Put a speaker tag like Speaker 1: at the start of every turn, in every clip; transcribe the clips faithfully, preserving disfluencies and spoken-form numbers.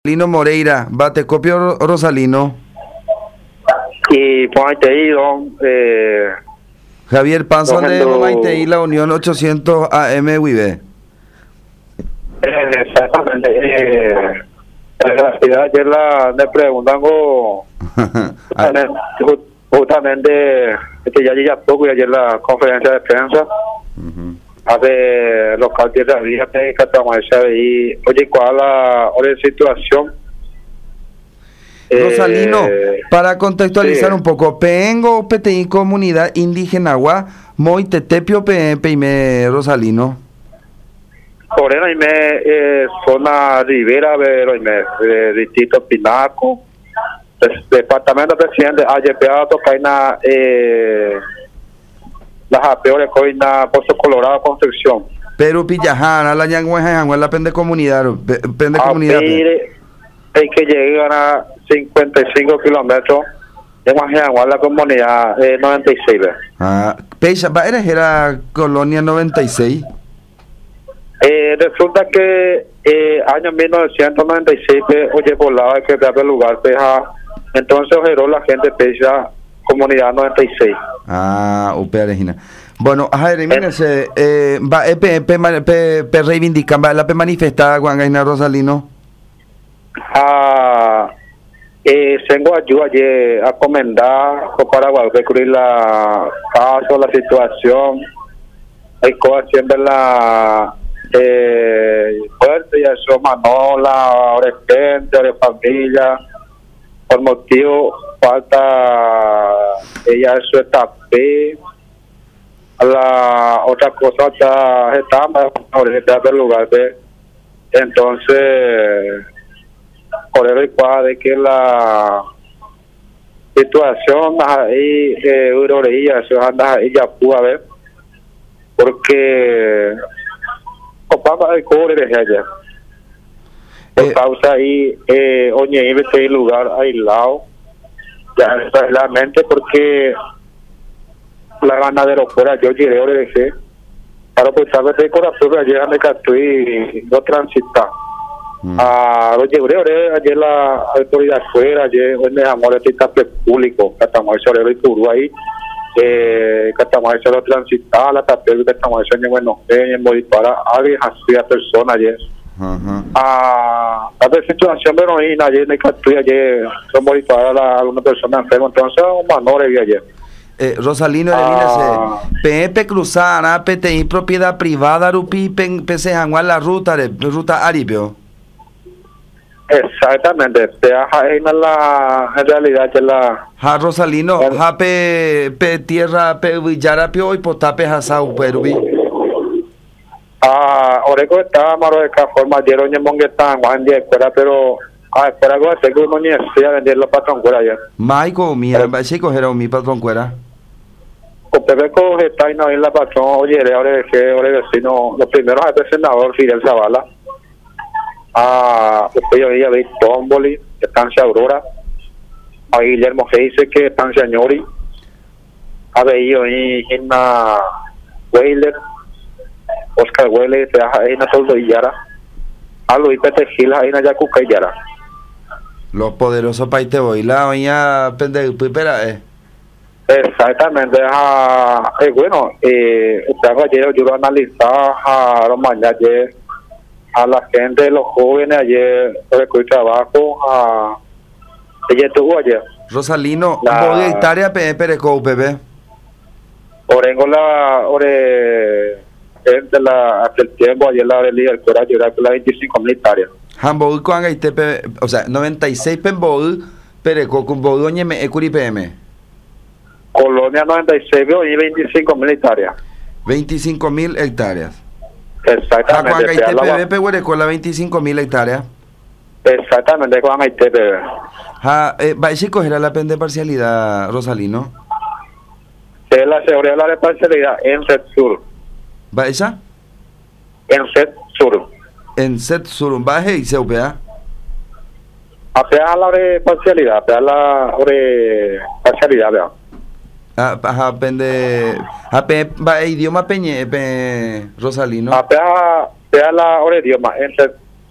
Speaker 1: Lino Moreira, Batecopio Rosalino.
Speaker 2: Y Maiteído, eh,
Speaker 1: Javier Panzón de Maiteí, la Unión ochocientos A M Wibe.
Speaker 2: Eh, exactamente. Eh, la ciudad ayer la me preguntan algo justamente, justamente este ya ya poco y ayer la conferencia de prensa uh-huh. hace local de la vía que estamos ahí. Oye, ¿cuál la otra situación?
Speaker 1: Rosalino, eh, para contextualizar sí. un poco, Pengo, P T I, Comunidad Indígena Agua, Moitetepio, Peime, Rosalino.
Speaker 2: Por ahí me eh, zona Rivera, pero me distrito Pinaco, departamento presidente, ayer peado caina eh, las peores coina Pozo Colorado Construcción.
Speaker 1: Pero Pillajana, la ñangüeja, la pende comunidad, pende
Speaker 2: a
Speaker 1: comunidad.
Speaker 2: Hay que llegar a cincuenta y cinco kilómetros de Guajeanguá, la comunidad eh, noventa y seis.
Speaker 1: Ah, Pecha, ¿eres era colonia noventa y seis?
Speaker 2: Eh, resulta que eh, año mil novecientos noventa y seis, oye, por lado hay que dar el lugar, peja, entonces ojeró la gente Pecha, comunidad noventa y seis.
Speaker 1: Ah, Upe Regina. Bueno, ajá, mírense, eh, va, eh, pe, pe, pe, pe reivindican, va, la pe manifestada, Guangaina Rosalino.
Speaker 2: Ah, eh, tengo ayuda ayer a comendar para recurrir la caso, la situación, hay cosas siempre la eh, fuerte y eso manola, ahora gente, ahora familia, por motivo falta ella eso etapé, la otra cosa está está ahorita del lugar de entonces por el cual de que la situación ahí eh, euroreía se anda ahí ya pudo haber porque papá de cobre de allá por eh, causa ahí eh, oye este lugar aislado ya realmente porque la ganadera fuera yo llegué ahora dejé para pues saber de corazón ayer me captó y no transita. Mm. Ah, lo llevé ayer la autoridad fuera, ayer hoy me llamó el artista público, Catamar Solero y Purú ahí, eh, Catamar Solero transitar, la tapel de Catamar Solero en Buenos Aires, en Bolívar, alguien así a persona ayer. Uh-huh. Ah, la situación de heroína ayer me capturé ayer, son Bolívar a alguna persona enferma, entonces un menor vi ayer.
Speaker 1: Eh, Rosalino, ah. P P cruzada, P T I propiedad privada, Rupi, P C Janguán, la ruta de ruta Aripio.
Speaker 2: Exactamente, en la en realidad que la
Speaker 1: ja Rosalino, el, ja pe, pe tierra pe villarapio y potape hasau perubi.
Speaker 2: Ah, oreco está maro de esta forma ayer oñe monguetan Juan de escuela, pero ah, espera algo así que uno ni sea vender los patrón cuera ya.
Speaker 1: Maico, mira, va a ser coger a mi patrón cuera.
Speaker 2: Usted coge está y no en la patrón, oye, ahora que ahora vecino, los primeros al senador Fidel Zavala. Ah, usted ya había visto Tomboli, Estancia Aurora, a Guillermo Geise, que Estancia Ñori, ha veído ahí en la Weiler, Oscar Weiler, ahí en la Soldo Illara, a Luis Pete Gil, ahí en la Yacuca Illara.
Speaker 1: Los poderosos países boila, oña pende pipera, eh.
Speaker 2: Exactamente, ah, eh, bueno, eh, usted ayer yo lo analizaba a los mañana ayer. A la gente, los jóvenes ayer, recurrir trabajo, a ella estuvo ayer.
Speaker 1: Rosalino, ¿voy a hectárea pereco, bebé?
Speaker 2: Orengo la, ore, gente la, hasta el tiempo, ayer la de líder, que era llorar con la veinticinco mil hectáreas.
Speaker 1: Hamboul, ¿cuán hay tepe, o sea, noventa y seis pemboul, pereco, con bodoñe me ecuri P M?
Speaker 2: Colonia noventa y seis, y veinticinco mil hectáreas.
Speaker 1: veinticinco mil hectáreas.
Speaker 2: Exactamente.
Speaker 1: Juan Haití P B con la veinticinco mil hectáreas.
Speaker 2: Exactamente, Juan Haití P B.
Speaker 1: Ja, eh, va a decir coger la pende parcialidad, Rosalino.
Speaker 2: Es la seguridad de la parcialidad en Set Sur.
Speaker 1: ¿Va esa?
Speaker 2: En Set Sur.
Speaker 1: En Set Sur, baje y se upea.
Speaker 2: A pegar la de parcialidad, a pegar la de parcialidad, vea.
Speaker 1: Ah, ajá, pende, a pe, va idioma peñe, pe, Rosalino.
Speaker 2: A pegar, pegar la hora idioma, en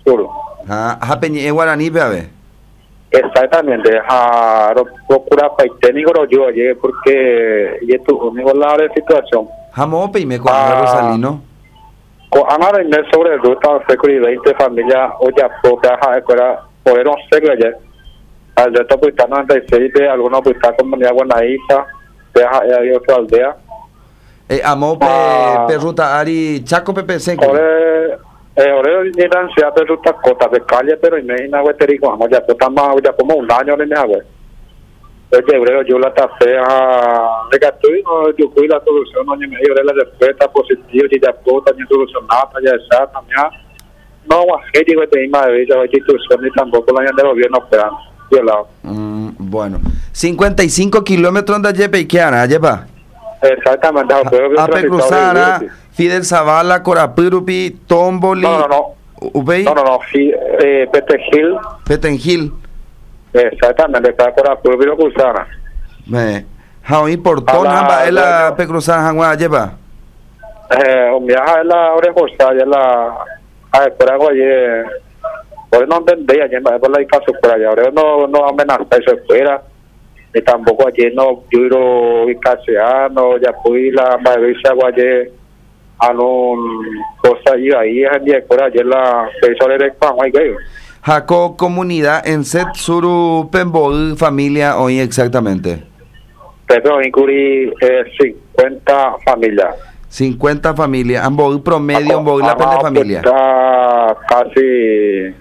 Speaker 2: sur.
Speaker 1: Ah, ha peñe e guaraní pe a ver.
Speaker 2: Exactamente, a procura para técnico lo yo ayer porque y esto conmigo la de situación.
Speaker 1: Jamo pe me con Rosalino.
Speaker 2: Con ahora en sobre el ruta security veinte familia o ya poca ja escuela poder ser ayer. Al resto pues está noventa y seis de algunos pues está comunidad Guanaíta, de hay otra aldea.
Speaker 1: Eh amo pe ah, pe ruta ari Chaco Pepe Seco.
Speaker 2: Eh, ahora ni tan sea de ruta cota de calle, pero imagina veterico, vamos ya estamos ya como un año en agua. Oye, obrero yo la tapé a regatui, no yo fui la solución, no ni medio de la respuesta positiva, y ya puta ni solucionada, ya esa también. No, es que te ima de ella, institución ni tampoco la de gobierno esperando.
Speaker 1: Mm, bueno, cincuenta y cinco kilómetros de Yepe y Kiana, lleva.
Speaker 2: Exactamente.
Speaker 1: Ape Cruzana, Fidel Zavala, Corapirupi, Tomboli.
Speaker 2: No, no, no.
Speaker 1: ¿Ubey?
Speaker 2: No, no, no. Eh, Petengil.
Speaker 1: Petengil.
Speaker 2: Exactamente, está Corapirupi y Cruzana.
Speaker 1: Me. How importante hamba es la Ape Cruzana, Hanwa, lleva.
Speaker 2: Eh, un viaje es la orejosa, ya la. A ver, por algo ayer. Por no entendía, ya me por la caso por allá. Ahora no, no amenaza eso fuera. Y tampoco allí no duro y caseano, ya fui la mayoría guayé a un cosa y ahí es el día por ayer la persona de Juan Guayo.
Speaker 1: Jaco comunidad en Set Suru Pembol familia hoy exactamente.
Speaker 2: Pero incluí eh, cincuenta familias.
Speaker 1: cincuenta familias, ambos promedio, ambos la pende familia.
Speaker 2: Está casi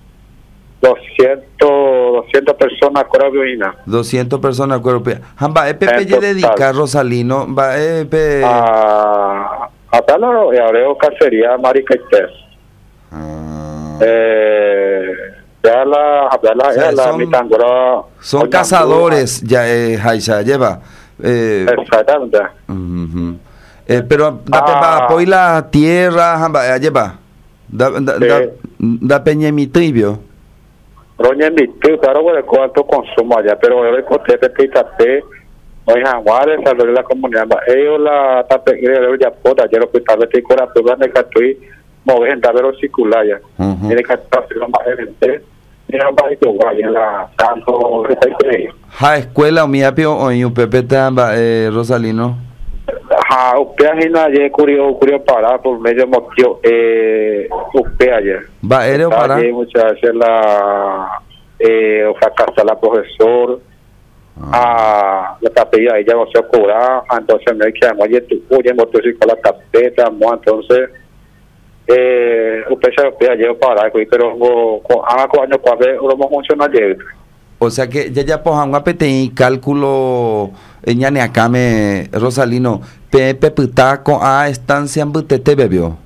Speaker 2: doscientas personas corabioina.
Speaker 1: doscientas personas corabioina. Hamba, ¿es Pepe le dedica Rosalino? Va, eh, pe...
Speaker 2: A... A tal y abreo cacería maricaiter. Ah. Eh... Ya la... Ya la... Ya la
Speaker 1: son,
Speaker 2: mitangora,
Speaker 1: son cazadores, ya, eh, Jaisa, lleva. Eh,
Speaker 2: Exactamente.
Speaker 1: Uh -huh. eh, pero, da ah. apoy la tierra, hamba, lleva. Da, da, sí. da, da peña mi tribio.
Speaker 2: Roña mi tío, claro, de cuánto consumo allá, pero yo le conté que te tapé, no hay jaguares, salvar la comunidad, ellos la tapé, yo ya puedo, ayer lo que tal vez te cora, pero de que estoy moviendo, pero circular ya, tiene que estar haciendo más gente, mira, más de que en la tanto,
Speaker 1: ja, escuela, o mi apio, o en Upepe, eh, Rosalino.
Speaker 2: Ja, usted ayer curio, curio para por medio motivo, eh, usted ayer.
Speaker 1: Va, eres para.
Speaker 2: Muchas gracias la, eh, o sea, casa la profesor, ah, la tapilla ella no se cobra, entonces me quedamos ayer tu oye, motor con la tapeta, entonces, eh, usted se usted ayer para, pero con haga con años para ver, lo funciona ayer.
Speaker 1: O sea que ya ya pojan guapete y cálculo ñane acá me Rosalino pepe puta con a estancia en butete bebió.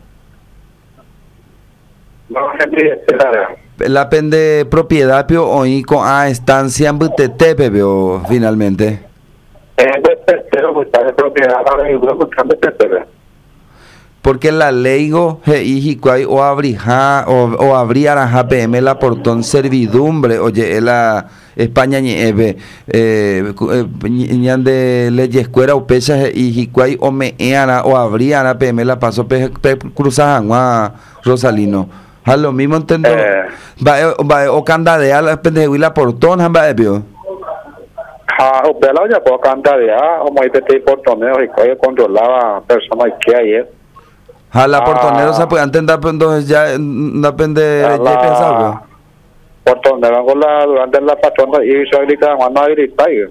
Speaker 2: No,
Speaker 1: la pende propiedad pio hoy con a estancia en butete bebió finalmente.
Speaker 2: Eh, pero pues está de propiedad ahora y luego cambia de
Speaker 1: porque la leigo he o abrija o o abría la P M la portón servidumbre oye la España ni eve eh ñan de leyes escuela o pesa y hicuay o me eana o abría la P M la paso pe, pe cruzaban a Rosalino a lo mismo entiendo eh, va va o candadea la pendejo y la portón va de pio
Speaker 2: ah o pela ya po candadea o muy te portoneo y que controlaba personas que hay
Speaker 1: a la portonero se puede entender entonces ya no depende de pensar
Speaker 2: portonero con la durante la patrona y soy de cada mano y país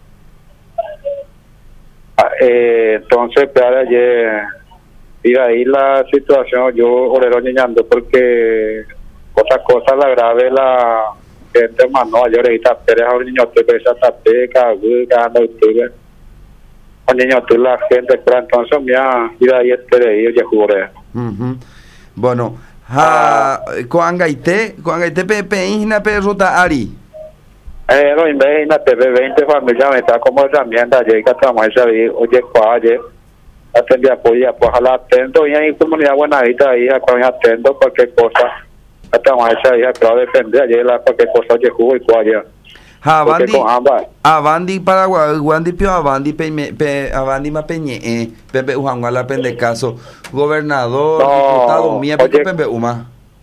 Speaker 2: eh entonces para ayer y ahí la situación yo orero niñando porque otra cosa la grave la gente mano yo ahorita pero a un niño te pesa tapeca guga no tuve un niño tú la gente pero entonces mira y ahí este yo ya jugué
Speaker 1: bueno ha con angaite con angaite pepe ina pe ruta ari
Speaker 2: eh no imagina te ve veinte familias me está como herramienta llega a más ahí oye cualle atendí apoya pues a la atento y en comunidad buenavita ahí a cuando atento cualquier cosa hasta más ahí a claro defender ayer la cualquier cosa que jugo y cualle
Speaker 1: ha bandi a bandi para guandi pio a bandi pe pe a bandi ma peñe eh pepe ujan la pende caso gobernador
Speaker 2: no,
Speaker 1: diputado mía pepe pepe uma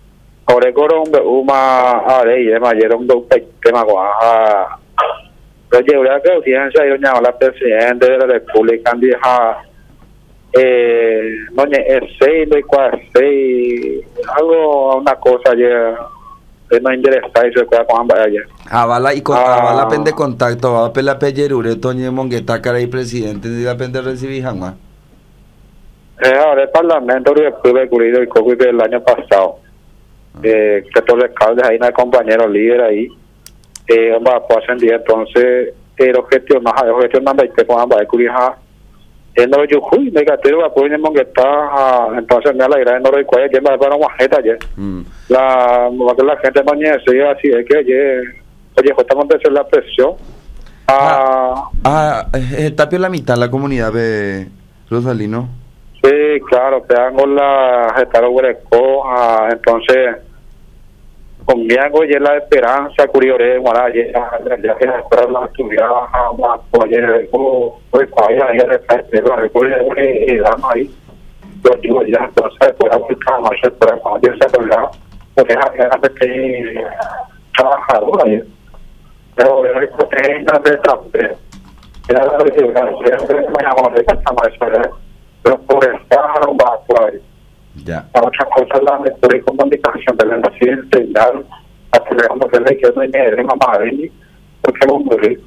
Speaker 2: Ahora coro un uma are y demás ayer un tema guaja. Pero yo creo que audiencia y doña la presidente de la República dijo eh no es seis de cuatro algo una cosa ya que no interesa eso que con ambas ayer.
Speaker 1: Avala y con
Speaker 2: Ah.
Speaker 1: avala pende contacto va pela pellerure toñe mongueta cara y presidente de la pende recibí jamás.
Speaker 2: Eh, ahora el Parlamento de República ocurrido el COVID del año pasado. Eh, que todos los alcaldes ahí, no compañeros líderes ahí, eh, vamos a poder ascender. Entonces, el objetivo más, el objetivo más de que con ambas curijas, el no yo fui, me gasté lo apoyo en que está, entonces me alegra el no recuerdo que me para una jeta ya. La, la gente mañana se así, es que oye, oye, justamente es la presión.
Speaker 1: Ah, ah eh, está bien la mitad la comunidad de Rosalino.
Speaker 2: Sí, claro, pegan la gesta lo hueco, ah, entonces conmigo ya la esperanza curiore guara ya ya que espera la actividad más oye como pues para ya de pero recuerda que damos ahí yo digo ya entonces pues aplicar más para cuando se habla porque hace que trabajador ahí pero el que está de trabajo era la que yo me hago de esta manera pero por estar no va a poder.
Speaker 1: Ya.
Speaker 2: Otra cosa la de comunicación de la presidente dar a que veamos que que no hay de mamá de porque vamos a morir.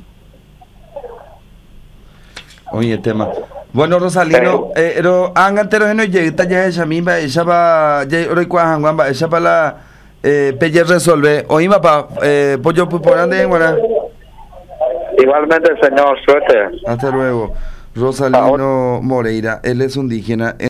Speaker 1: Oye, tema. Bueno, Rosalino, eh, pero angantero no llega ya esa misma, esa va ya hoy cuajan guamba, esa para la eh pelle resolver. Oye, papá, eh pollo por ande, buena.
Speaker 2: Igualmente, señor, suerte.
Speaker 1: Hasta luego. Rosalino Moreira, él es indígena.